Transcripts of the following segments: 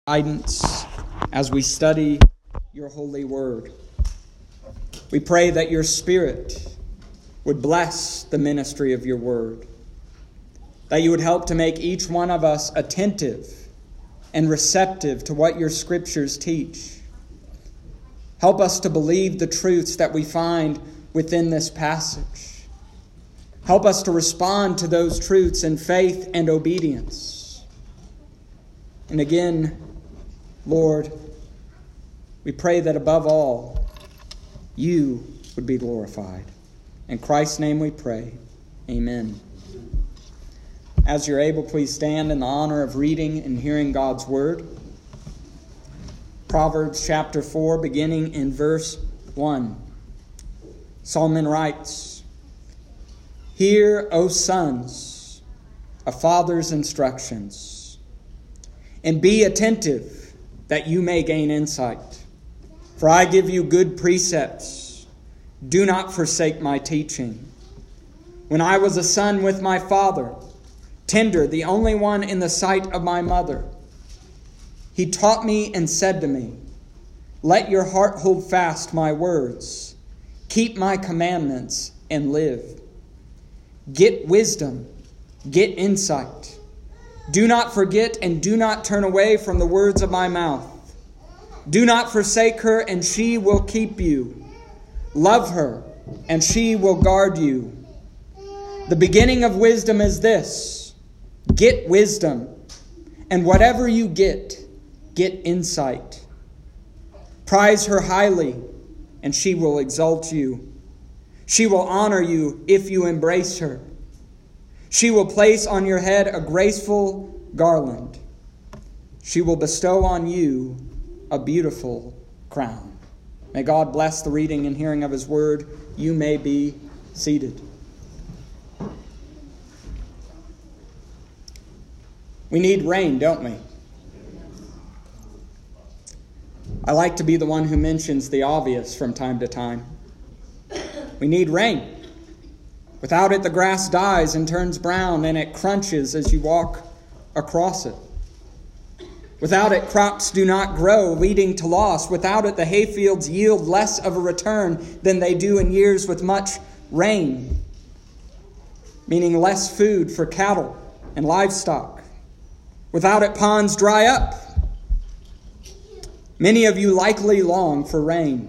Guidance as we study your holy word. We pray that your Spirit would bless the ministry of your word, that you would help to make each one of us attentive and receptive to what your scriptures teach. Help us to believe the truths that we find within this passage. Help us to respond to those truths in faith and obedience. And again, Lord, we pray that above all, you would be glorified. In Christ's name we pray. Amen. As you're able, please stand in the honor of reading and hearing God's word. Proverbs chapter 4, beginning in verse 1. Solomon writes, "Hear, O sons, a father's instructions, and be attentive that you may gain insight. For I give you good precepts. Do not forsake my teaching. When I was a son with my father, tender, the only one in the sight of my mother, he taught me and said to me, let your heart hold fast my words. Keep my commandments and live. Get wisdom, get insight. Do not forget and do not turn away from the words of my mouth. Do not forsake her, and she will keep you. Love her, and she will guard you. The beginning of wisdom is this: get wisdom, and whatever you get insight. Prize her highly, and she will exalt you. She will honor you if you embrace her. She will place on your head a graceful garland. She will bestow on you a beautiful crown." May God bless the reading and hearing of His word. You may be seated. We need rain, don't we? I like to be the one who mentions the obvious from time to time. We need rain. Without it, the grass dies and turns brown, and it crunches as you walk across it. Without it, crops do not grow, leading to loss. Without it, the hayfields yield less of a return than they do in years with much rain, meaning less food for cattle and livestock. Without it, ponds dry up. Many of you likely long for rain,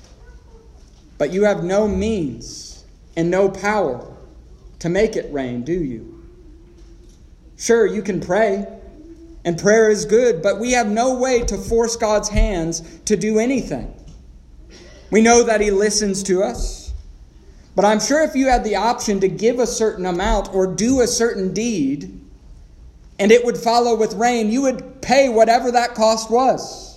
but you have no means and no power to make it rain, do you? Sure, you can pray, and prayer is good, but we have no way to force God's hands to do anything. We know that He listens to us, but I'm sure if you had the option to give a certain amount or do a certain deed, and it would follow with rain, you would pay whatever that cost was.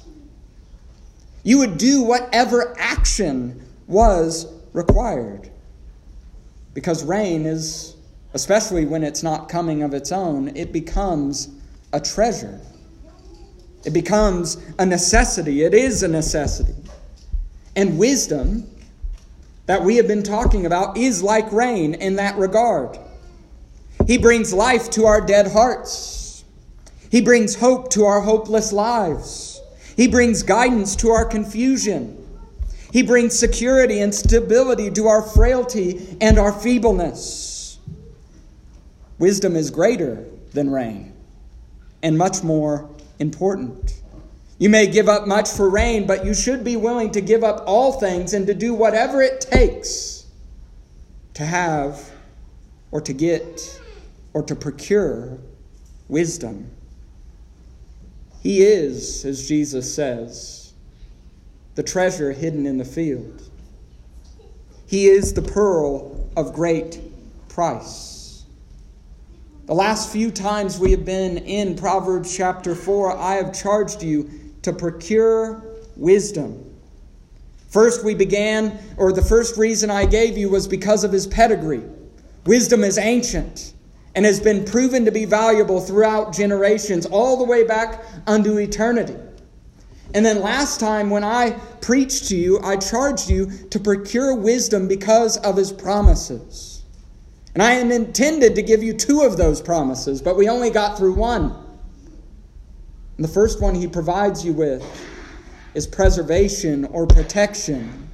You would do whatever action was required. Because rain is, especially when it's not coming of its own, it becomes a treasure. It becomes a necessity. It is a necessity. And wisdom that we have been talking about is like rain in that regard. He brings life to our dead hearts. He brings hope to our hopeless lives. He brings guidance to our confusion. He brings security and stability to our frailty and our feebleness. Wisdom is greater than rain and much more important. You may give up much for rain, but you should be willing to give up all things and to do whatever it takes to have or to get or to procure wisdom. He is, as Jesus says, the treasure hidden in the field. He is the pearl of great price. The last few times we have been in Proverbs chapter 4, I have charged you to procure wisdom. First the first reason I gave you was because of his pedigree. Wisdom is ancient and has been proven to be valuable throughout generations, all the way back unto eternity. And then last time when I preached to you, I charged you to procure wisdom because of his promises. And I had intended to give you 2 of those promises, but we only got through 1. And the first one he provides you with is preservation or protection.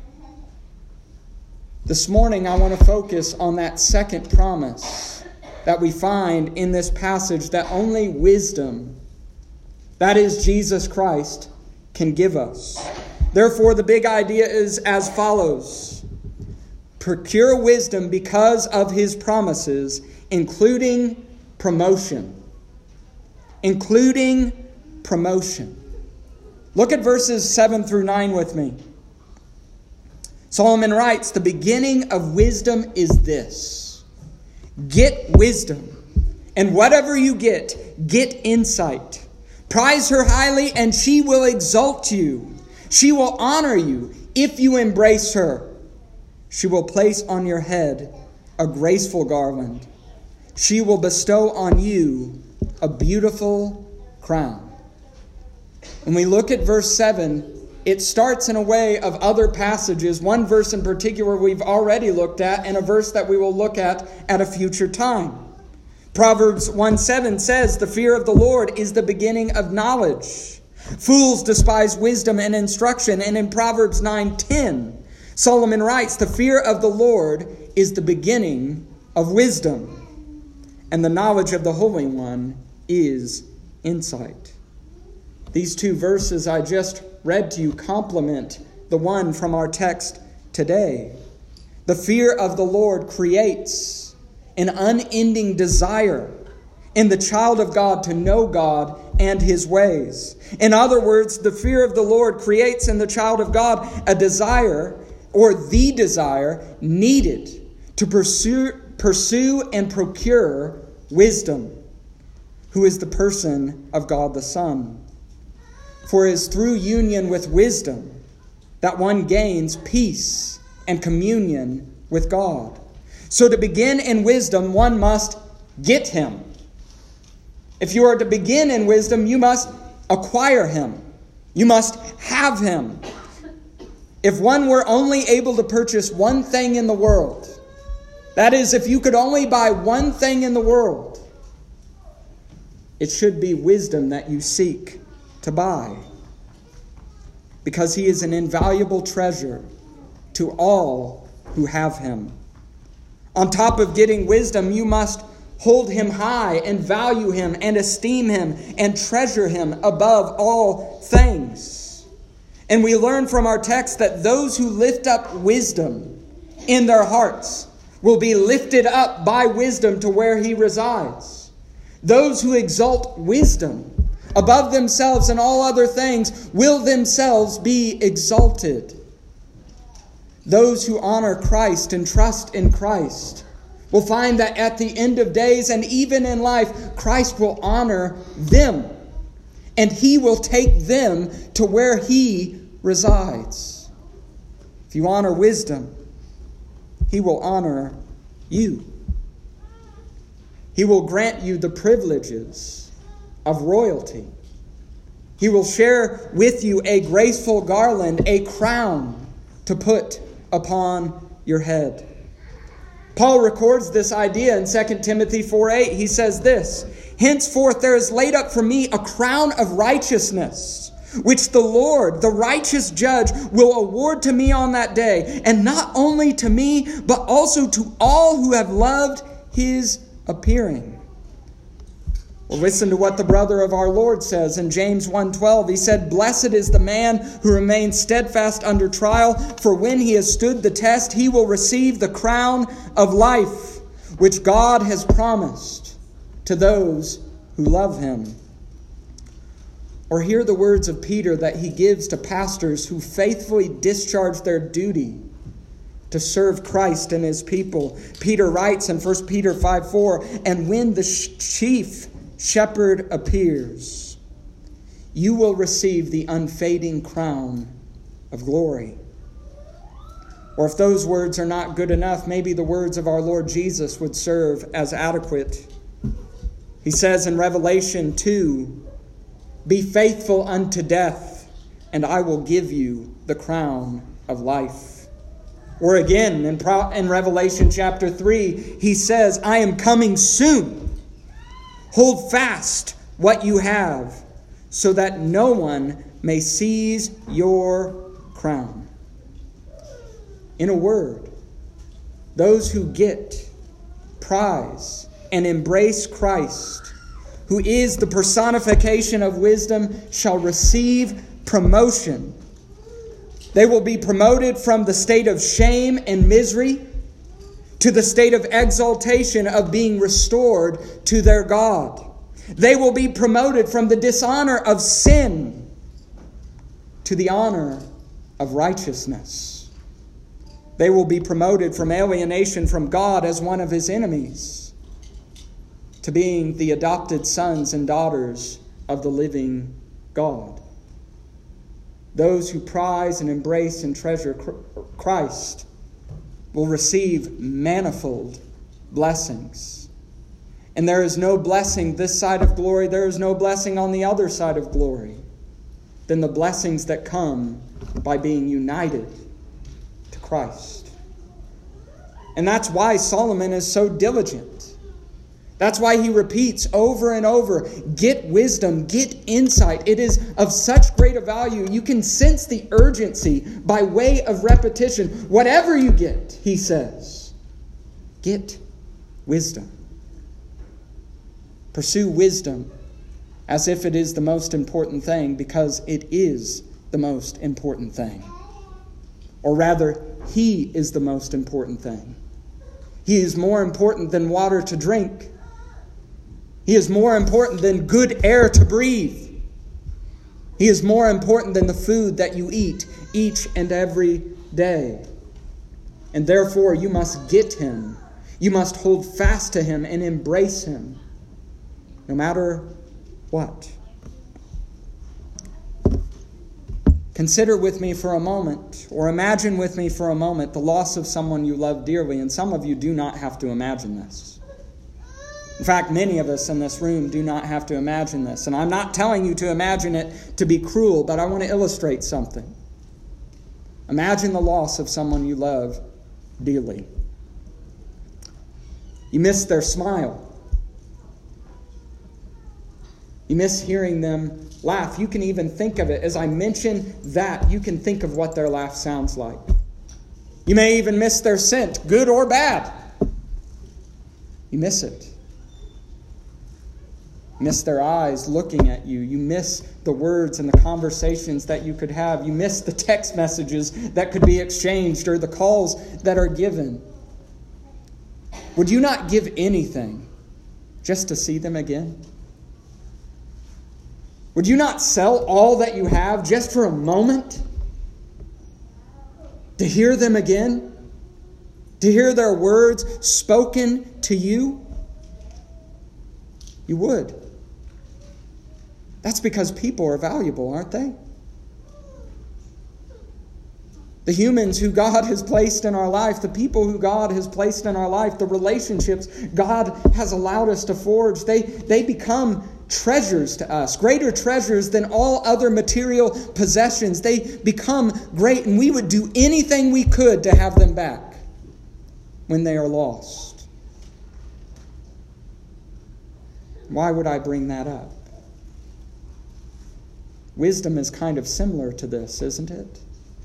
This morning I want to focus on that second promise that we find in this passage, that only wisdom, that is Jesus Christ, can give us. Therefore, the big idea is as follows: procure wisdom because of his promises, including promotion. Including promotion. Look at verses 7 through 9 with me. Solomon writes, the beginning of wisdom is this: get wisdom, and whatever you get insight. Prize her highly, and she will exalt you. She will honor you if you embrace her. She will place on your head a graceful garland. She will bestow on you a beautiful crown. When we look at verse 7, it starts in a way of other passages. One verse in particular we've already looked at, and a verse that we will look at a future time. Proverbs 1:7 says, the fear of the Lord is the beginning of knowledge. Fools despise wisdom and instruction. And in Proverbs 9:10, Solomon writes, the fear of the Lord is the beginning of wisdom, and the knowledge of the Holy One is insight. These two verses I just read to you complement the one from our text today. The fear of the Lord creates an unending desire in the child of God to know God and his ways. In other words, the fear of the Lord creates in the child of God a desire, or the desire needed to pursue and procure wisdom, who is the person of God the Son. For it is through union with wisdom that one gains peace and communion with God. So to begin in wisdom, one must get him. If you are to begin in wisdom, you must acquire him. You must have him. If one were only able to purchase one thing in the world, that is, if you could only buy one thing in the world, it should be wisdom that you seek to buy, because he is an invaluable treasure to all who have him. On top of getting wisdom, you must hold him high and value him and esteem him and treasure him above all things. And we learn from our text that those who lift up wisdom in their hearts will be lifted up by wisdom to where he resides. Those who exalt wisdom above themselves and all other things will themselves be exalted. Those who honor Christ and trust in Christ will find that at the end of days and even in life, Christ will honor them, and he will take them to where he resides. If you honor wisdom, he will honor you. He will grant you the privileges of royalty. He will share with you a graceful garland, a crown to put upon your head. Paul records this idea in 2 Timothy 4:8. He says this: henceforth there is laid up for me a crown of righteousness, which the Lord, the righteous judge, will award to me on that day, and not only to me, but also to all who have loved his appearing. Well, listen to what the brother of our Lord says in James 1:12. He said, blessed is the man who remains steadfast under trial, for when he has stood the test, he will receive the crown of life, which God has promised to those who love him. Or hear the words of Peter that he gives to pastors who faithfully discharge their duty to serve Christ and his people. Peter writes in 1 Peter 5:4, and when the chief shepherd appears, you will receive the unfading crown of glory. Or if those words are not good enough, maybe the words of our Lord Jesus would serve as adequate. He says in Revelation 2, be faithful unto death, and I will give you the crown of life. Or again, in Revelation chapter 3, he says, I am coming soon. Hold fast what you have, so that no one may seize your crown. In a word, those who get, prize, and embrace Christ, who is the personification of wisdom, shall receive promotion. They will be promoted from the state of shame and misery to the state of exaltation of being restored to their God. They will be promoted from the dishonor of sin to the honor of righteousness. They will be promoted from alienation from God as one of His enemies to being the adopted sons and daughters of the living God. Those who prize and embrace and treasure Christ will receive manifold blessings. And there is no blessing this side of glory, there is no blessing on the other side of glory than the blessings that come by being united to Christ. And that's why Solomon is so diligent. That's why he repeats over and over, get wisdom, get insight. It is of such great a value. You can sense the urgency by way of repetition. Whatever you get, he says, get wisdom. Pursue wisdom as if it is the most important thing, because it is the most important thing. Or rather, He is the most important thing. He is more important than water to drink. He is more important than good air to breathe. He is more important than the food that you eat each and every day. And therefore, you must get Him. You must hold fast to Him and embrace Him, no matter what. Consider with me for a moment, or imagine with me for a moment, the loss of someone you love dearly. And some of you do not have to imagine this. In fact, many of us in this room do not have to imagine this. And I'm not telling you to imagine it to be cruel, but I want to illustrate something. Imagine the loss of someone you love dearly. You miss their smile. You miss hearing them laugh. You can even think of it. As I mention that, you can think of what their laugh sounds like. You may even miss their scent, good or bad. You miss it. You miss their eyes looking at you. You miss the words and the conversations that you could have. You miss the text messages that could be exchanged or the calls that are given. Would you not give anything just to see them again? Would you not sell all that you have just for a moment to hear them again? To hear their words spoken to you? You would. That's because people are valuable, aren't they? The humans who God has placed in our life, the people who God has placed in our life, the relationships God has allowed us to forge, they become treasures to us, greater treasures than all other material possessions. They become great, and we would do anything we could to have them back when they are lost. Why would I bring that up? Wisdom is kind of similar to this, isn't it?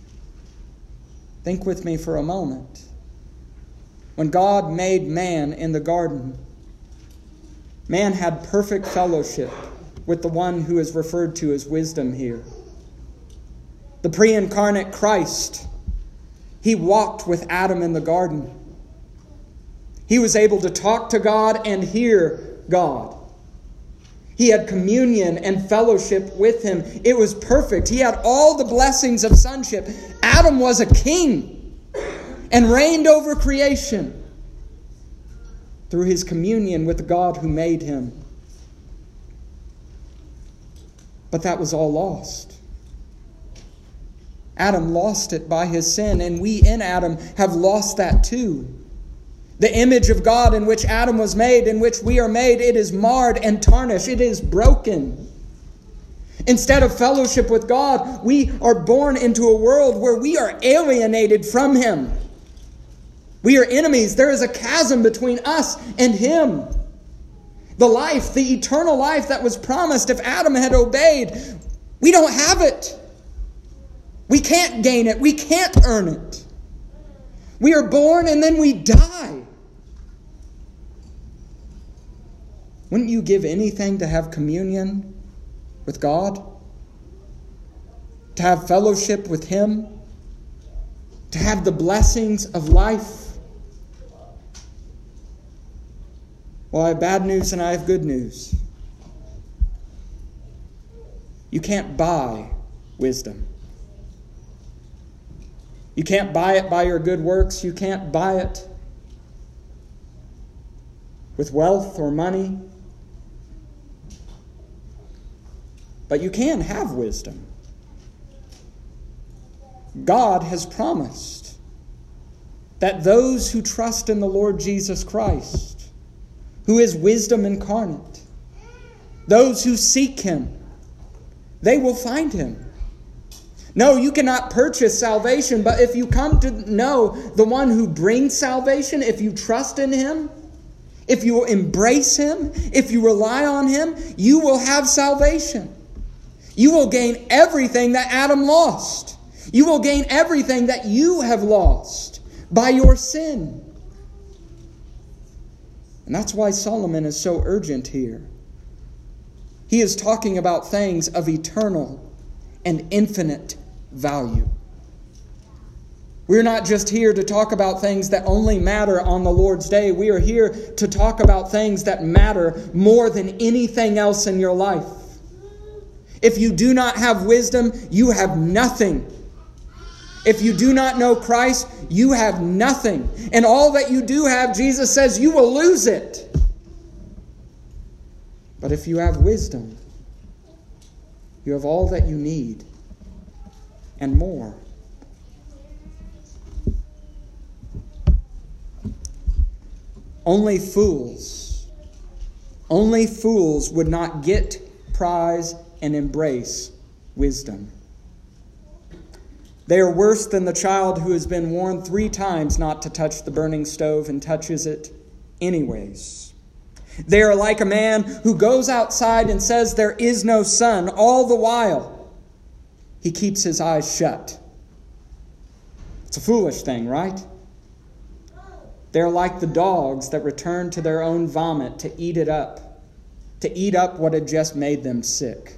Think with me for a moment. When God made man in the garden, man had perfect fellowship with the one who is referred to as wisdom here. The pre-incarnate Christ, He walked with Adam in the garden. He was able to talk to God and hear God. He had communion and fellowship with Him. It was perfect. He had all the blessings of sonship. Adam was a king and reigned over creation through his communion with the God who made him. But that was all lost. Adam lost it by his sin, and we in Adam have lost that too. The image of God in which Adam was made, in which we are made, it is marred and tarnished. It is broken. Instead of fellowship with God, we are born into a world where we are alienated from Him. We are enemies. There is a chasm between us and Him. The life, the eternal life that was promised if Adam had obeyed. We don't have it. We can't gain it. We can't earn it. We are born and then we die. Wouldn't you give anything to have communion with God? To have fellowship with Him? To have the blessings of life? Well, I have bad news and I have good news. You can't buy wisdom. You can't buy it by your good works. You can't buy it with wealth or money. But you can have wisdom. God has promised that those who trust in the Lord Jesus Christ, who is wisdom incarnate, those who seek Him, they will find Him. No, you cannot purchase salvation, but if you come to know the one who brings salvation, if you trust in Him, if you embrace Him, if you rely on Him, you will have salvation. You will gain everything that Adam lost. You will gain everything that you have lost by your sin. And that's why Solomon is so urgent here. He is talking about things of eternal and infinite value. We're not just here to talk about things that only matter on the Lord's day. We are here to talk about things that matter more than anything else in your life. If you do not have wisdom, you have nothing. If you do not know Christ, you have nothing. And all that you do have, Jesus says, you will lose it. But if you have wisdom, you have all that you need and more. Only fools would not get, prize, and embrace wisdom. They are worse than the child who has been warned 3 times not to touch the burning stove and touches it anyways. They are like a man who goes outside and says there is no sun, all the while he keeps his eyes shut. It's a foolish thing, right? They're like the dogs that return to their own vomit to eat it up, to eat up what had just made them sick.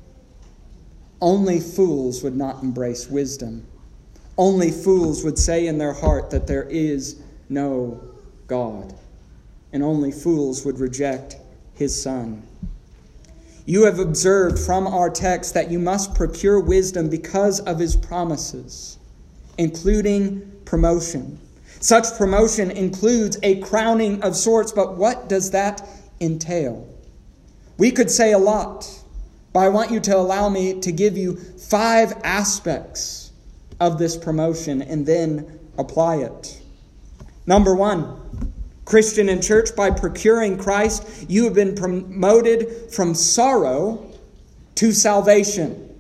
Only fools would not embrace wisdom. Only fools would say in their heart that there is no God. And only fools would reject His Son. You have observed from our text that you must procure wisdom because of His promises, including promotion. Such promotion includes a crowning of sorts, but what does that entail? We could say a lot, but I want you to allow me to give you 5 aspects of this promotion and then apply it. Number 1, Christian and church, by procuring Christ, you have been promoted from sorrow to salvation.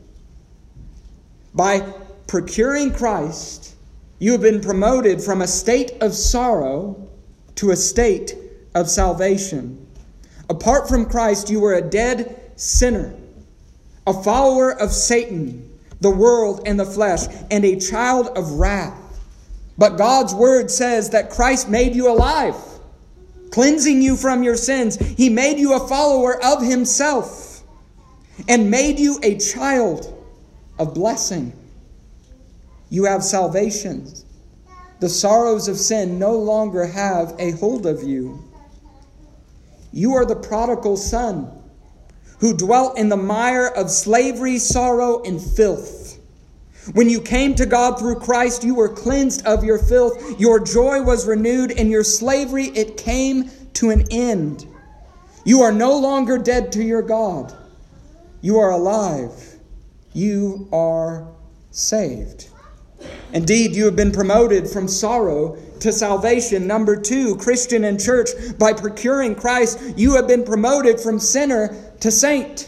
By procuring Christ, you have been promoted from a state of sorrow to a state of salvation. Apart from Christ, you were a dead sinner, a follower of Satan, the world, and the flesh, and a child of wrath. But God's word says that Christ made you alive, cleansing you from your sins. He made you a follower of Himself and made you a child of blessing. You have salvation. The sorrows of sin no longer have a hold of you. You are the prodigal son who dwelt in the mire of slavery, sorrow, and filth. When you came to God through Christ, you were cleansed of your filth. Your joy was renewed, and your slavery, it came to an end. You are no longer dead to your God. You are alive. You are saved. Indeed, you have been promoted from sorrow to salvation. Number 2, Christian and church, by procuring Christ, you have been promoted from sinner to saint.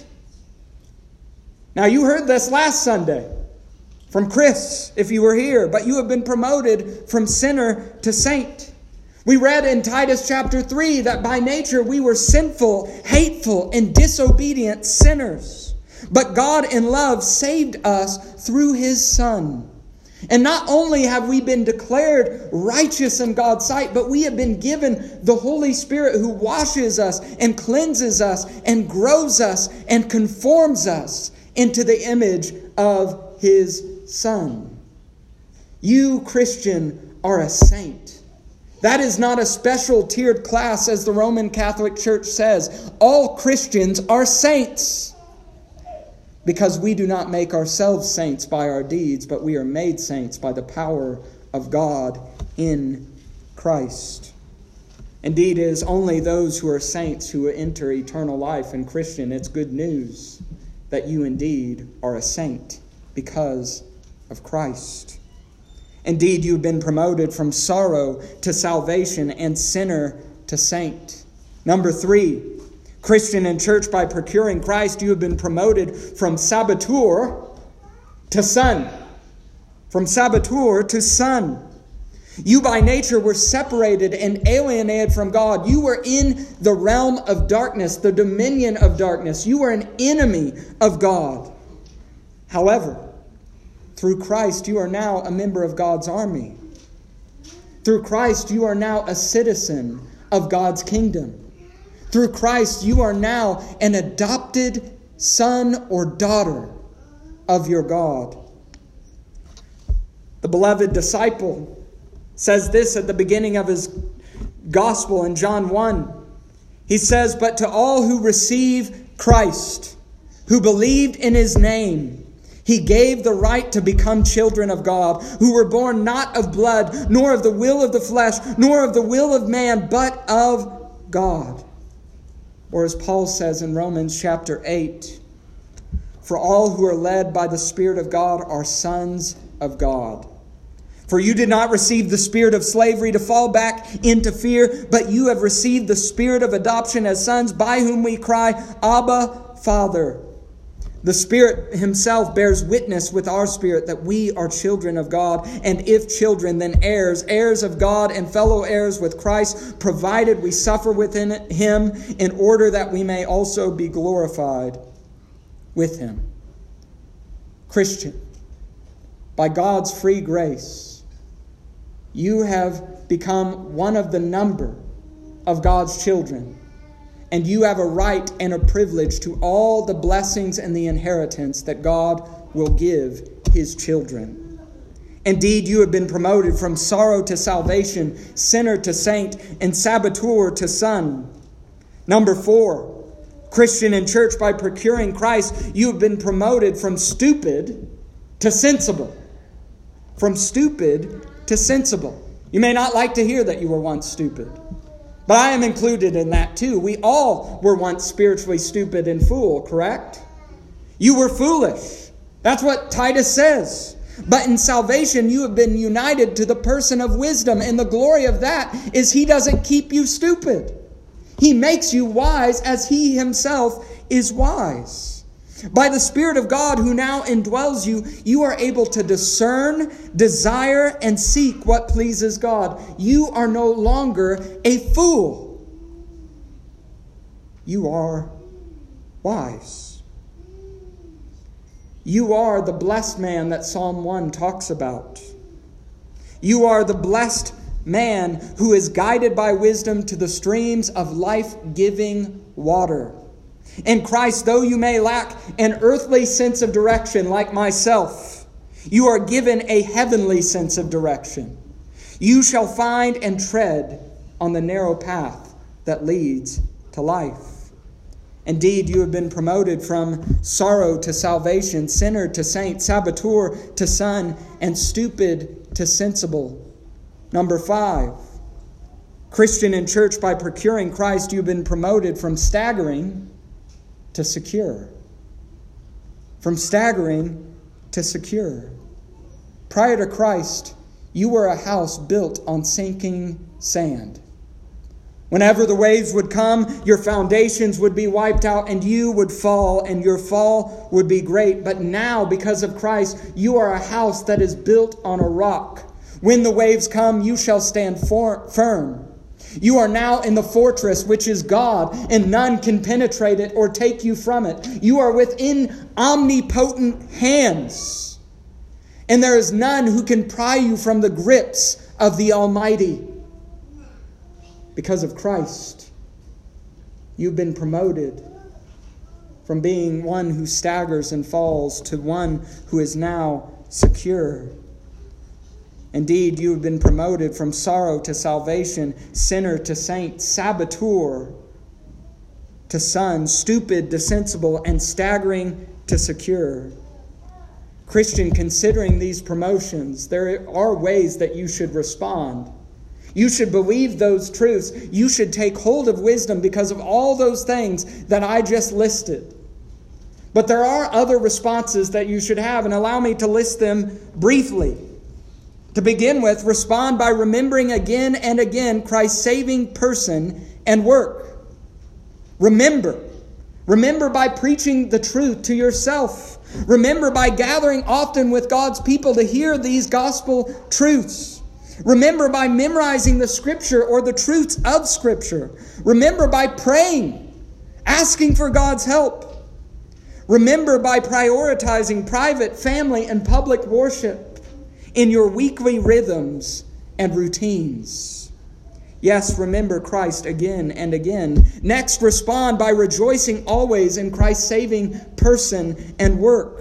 Now, you heard this last Sunday from Chris, if you were here, but you have been promoted from sinner to saint. We read in Titus chapter 3 that by nature we were sinful, hateful, and disobedient sinners. But God in love saved us through His Son. And not only have we been declared righteous in God's sight, but we have been given the Holy Spirit who washes us and cleanses us and grows us and conforms us into the image of His Son. You, Christian, are a saint. That is not a special tiered class, as the Roman Catholic Church says. All Christians are saints, because we do not make ourselves saints by our deeds, but we are made saints by the power of God in Christ. Indeed, it is only those who are saints who enter eternal life. And Christian, it's good news that you indeed are a saint because of Christ. Indeed, you've been promoted from sorrow to salvation and sinner to saint. Number 3, Christian and church, by procuring Christ, you have been promoted from saboteur to son. From saboteur to son. You by nature were separated and alienated from God. You were in the realm of darkness, the dominion of darkness. You were an enemy of God. However, through Christ, you are now a member of God's army. Through Christ, you are now a citizen of God's kingdom. Through Christ, you are now an adopted son or daughter of your God. The beloved disciple says this at the beginning of his gospel in John 1. He says, "But to all who receive Christ, who believed in His name, He gave the right to become children of God, who were born not of blood, nor of the will of the flesh, nor of the will of man, but of God." Or as Paul says in Romans chapter 8, "For all who are led by the Spirit of God are sons of God. For you did not receive the spirit of slavery to fall back into fear, but you have received the spirit of adoption as sons, by whom we cry, Abba, Father." The Spirit Himself bears witness with our spirit that we are children of God, and if children, then heirs, heirs of God and fellow heirs with Christ, provided we suffer within Him, in order that we may also be glorified with Him. Christian, by God's free grace, you have become one of the number of God's children. And you have a right and a privilege to all the blessings and the inheritance that God will give His children. Indeed, you have been promoted from sorrow to salvation, sinner to saint, and saboteur to son. Number 4, Christian and church, by procuring Christ, you have been promoted from stupid to sensible. From stupid to sensible. You may not like to hear that you were once stupid, but I am included in that too. We all were once spiritually stupid and fool, correct? You were foolish. That's what Titus says. But in salvation, you have been united to the person of wisdom. And the glory of that is He doesn't keep you stupid. He makes you wise as He Himself is wise. By the Spirit of God who now indwells you, you are able to discern, desire, and seek what pleases God. You are no longer a fool. You are wise. You are the blessed man that Psalm 1 talks about. You are the blessed man who is guided by wisdom to the streams of life-giving water. In Christ, though you may lack an earthly sense of direction like myself, you are given a heavenly sense of direction. You shall find and tread on the narrow path that leads to life. Indeed, you have been promoted from sorrow to salvation, sinner to saint, saboteur to son, and stupid to sensible. Number 5, Christian and church, by procuring Christ, you have been promoted from staggering to secure. From staggering to secure. Prior to Christ, you were a house built on sinking sand. Whenever the waves would come, your foundations would be wiped out and you would fall, and your fall would be great. But now, because of Christ, you are a house that is built on a rock. When the waves come, you shall stand firm, You are now in the fortress which is God, and none can penetrate it or take you from it. You are within omnipotent hands, and there is none who can pry you from the grips of the Almighty. Because of Christ, you've been promoted from being one who staggers and falls to one who is now secure. Indeed, you have been promoted from sorrow to salvation, sinner to saint, saboteur to son, stupid to sensible, and staggering to secure. Christian, considering these promotions, there are ways that you should respond. You should believe those truths. You should take hold of wisdom because of all those things that I just listed. But there are other responses that you should have, and allow me to list them briefly. To begin with, respond by remembering again and again Christ's saving person and work. Remember. Remember by preaching the truth to yourself. Remember by gathering often with God's people to hear these gospel truths. Remember by memorizing the Scripture or the truths of Scripture. Remember by praying, asking for God's help. Remember by prioritizing private, family, and public worship in your weekly rhythms and routines. Yes, remember Christ again and again. Next, respond by rejoicing always in Christ's saving person and work.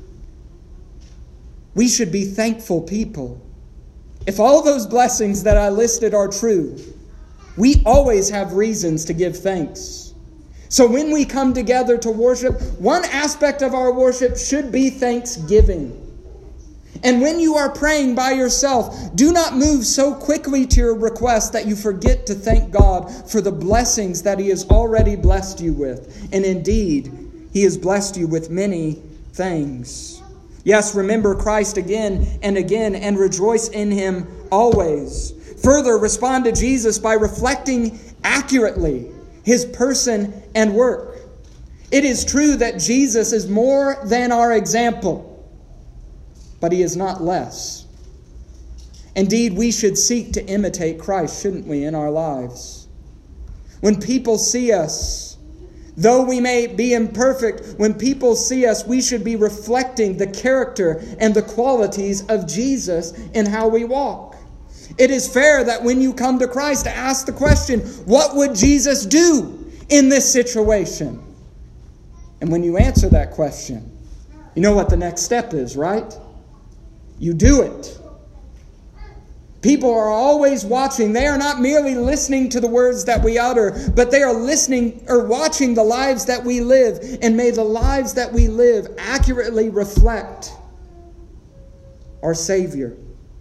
We should be thankful people. If all those blessings that I listed are true, we always have reasons to give thanks. So when we come together to worship, one aspect of our worship should be thanksgiving. And when you are praying by yourself, do not move so quickly to your request that you forget to thank God for the blessings that He has already blessed you with. And indeed, He has blessed you with many things. Yes, remember Christ again and again and rejoice in Him always. Further, respond to Jesus by reflecting accurately His person and work. It is true that Jesus is more than our example, but He is not less. Indeed, we should seek to imitate Christ, shouldn't we, in our lives? When people see us, though we may be imperfect, when people see us, we should be reflecting the character and the qualities of Jesus in how we walk. It is fair that when you come to Christ to ask the question, what would Jesus do in this situation? And when you answer that question, you know what the next step is, right? You do it. People are always watching. They are not merely listening to the words that we utter, but they are listening or watching the lives that we live. And may the lives that we live accurately reflect our Savior.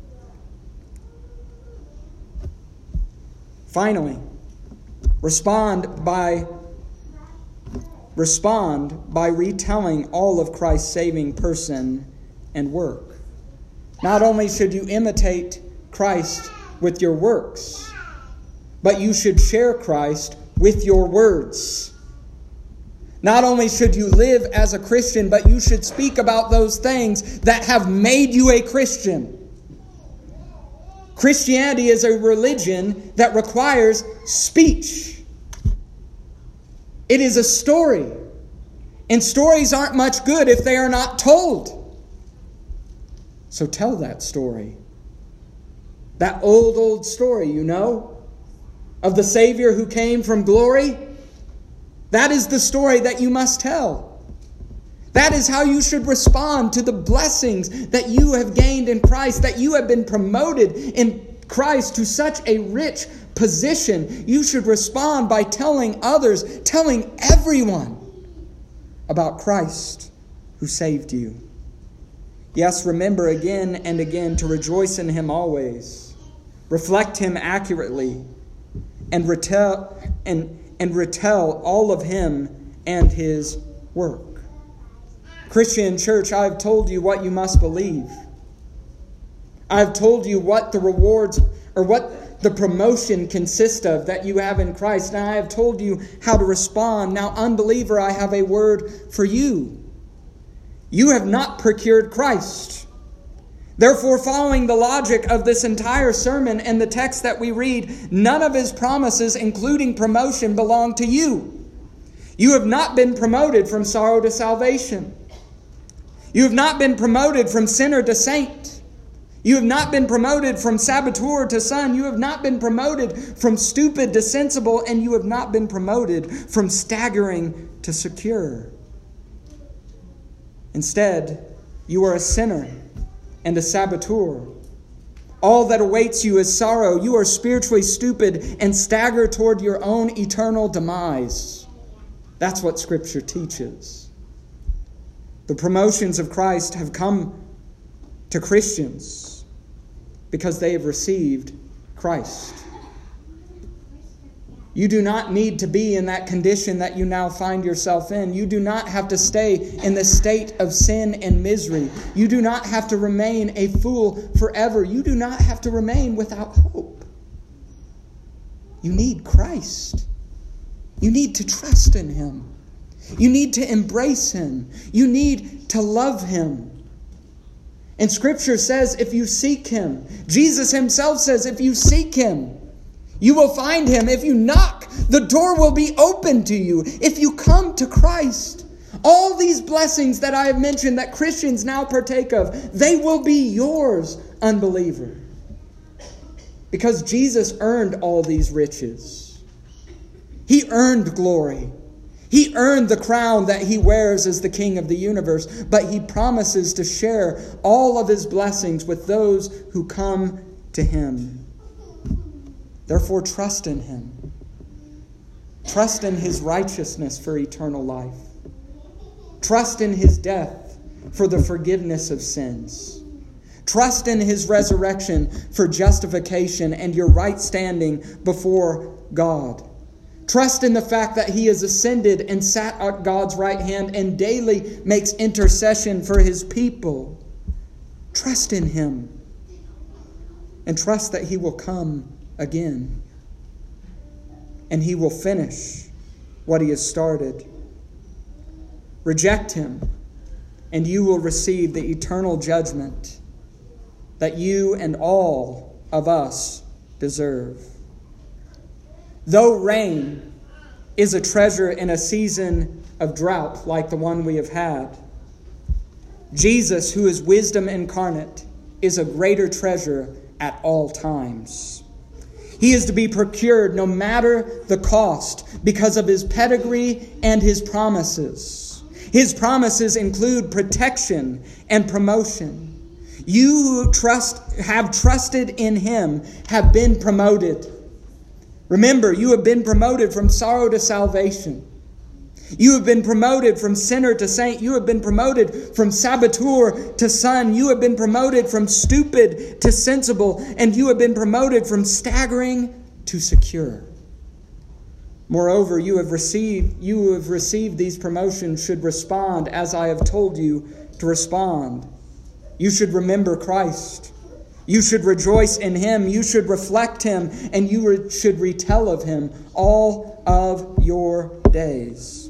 Finally, respond by retelling all of Christ's saving person and work. Not only should you imitate Christ with your works, but you should share Christ with your words. Not only should you live as a Christian, but you should speak about those things that have made you a Christian. Christianity is a religion that requires speech. It is a story. And stories aren't much good if they are not told. So tell that story. That old story, you know, of the Savior who came from glory. That is the story that you must tell. That is how you should respond to the blessings that you have gained in Christ, that you have been promoted in Christ to such a rich position. You should respond by telling others, telling everyone about Christ who saved you. Yes, remember again and again to rejoice in Him always. Reflect Him accurately and retell all of Him and His work. Christian church, I have told you what you must believe. I have told you what the rewards or what the promotion consists of that you have in Christ. And I have told you how to respond. Now, unbeliever, I have a word for you. You have not procured Christ. Therefore, following the logic of this entire sermon and the text that we read, none of his promises, including promotion, belong to you. You have not been promoted from sorrow to salvation. You have not been promoted from sinner to saint. You have not been promoted from saboteur to son. You have not been promoted from stupid to sensible. And you have not been promoted from staggering to secure. Instead, you are a sinner and a saboteur. All that awaits you is sorrow. You are spiritually stupid and stagger toward your own eternal demise. That's what Scripture teaches. The promotions of Christ have come to Christians because they have received Christ. You do not need to be in that condition that you now find yourself in. You do not have to stay in the state of sin and misery. You do not have to remain a fool forever. You do not have to remain without hope. You need Christ. You need to trust in Him. You need to embrace Him. You need to love Him. And Scripture says if you seek Him, Jesus Himself says if you seek Him, you will find Him. If you knock, the door will be open to you. If you come to Christ, all these blessings that I have mentioned that Christians now partake of, they will be yours, unbeliever. Because Jesus earned all these riches. He earned glory. He earned the crown that He wears as the King of the universe. But He promises to share all of His blessings with those who come to Him. Therefore, trust in Him. Trust in His righteousness for eternal life. Trust in His death for the forgiveness of sins. Trust in His resurrection for justification and your right standing before God. Trust in the fact that He has ascended and sat at God's right hand and daily makes intercession for His people. Trust in Him. And trust that He will come again. And He will finish what He has started. Reject Him, and you will receive the eternal judgment that you and all of us deserve. Though rain is a treasure in a season of drought like the one we have had, Jesus, who is wisdom incarnate, is a greater treasure at all times. He is to be procured no matter the cost because of His pedigree and His promises. His promises include protection and promotion. You who have trusted in Him have been promoted. Remember, you have been promoted from sorrow to salvation. You have been promoted from sinner to saint. You have been promoted from saboteur to son. You have been promoted from stupid to sensible. And you have been promoted from staggering to secure. Moreover, you who have received these promotions should respond as I have told you to respond. You should remember Christ. You should rejoice in Him. You should reflect Him. And you should retell of Him all of your days.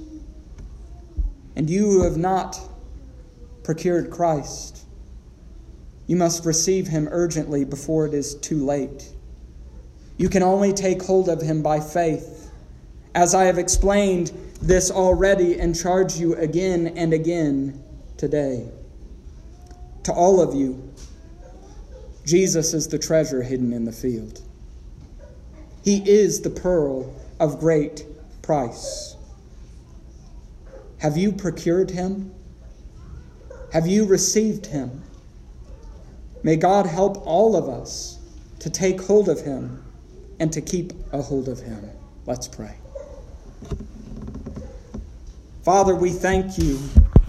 And you who have not procured Christ, you must receive Him urgently before it is too late. You can only take hold of Him by faith. As I have explained this already and charge you again and again today. To all of you, Jesus is the treasure hidden in the field. He is the pearl of great price. Have you procured Him? Have you received Him? May God help all of us to take hold of Him and to keep a hold of Him. Let's pray. Father, we thank You